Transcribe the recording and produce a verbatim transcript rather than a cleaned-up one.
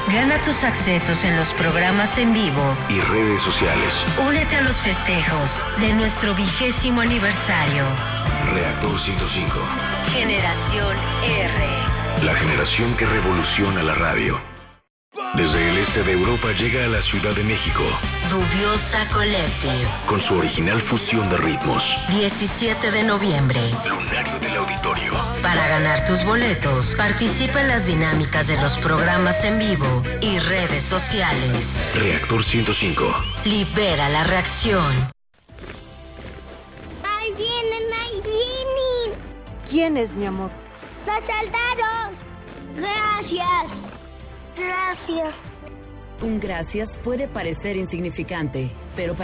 Gana tus accesos en los programas en vivo y redes sociales. Únete a los festejos de nuestro vigésimo aniversario. Reactor ciento cinco. Generación R. La generación que revoluciona la radio. Desde el este de Europa llega a la Ciudad de México. Dubiosa Collective. Con su original fusión de ritmos. diecisiete de noviembre. Lunario del Auditorio. Para ganar tus boletos, participa en las dinámicas de los programas en vivo y redes sociales. Reactor ciento cinco. Libera la reacción. ¡Ahí vienen, ahí vienen! ¿Quién es, mi amor? ¡Los soldados! ¡Gracias! ¡Gracias! Un gracias puede parecer insignificante, pero para